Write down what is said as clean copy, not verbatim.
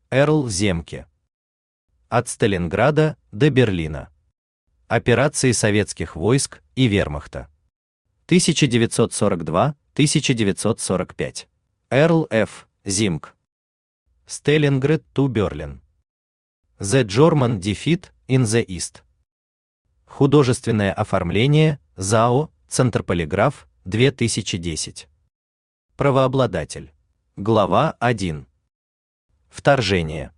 Эрл Земке. От Сталинграда до Берлина. Операции советских войск и вермахта. 1942-1945. Эрл Ф. Зимк. Stalingrad to Berlin. The German Defeat in the East. Художественное оформление, ЗАО, Центрполиграф, 2010. Правообладатель. Глава 1. Вторжение.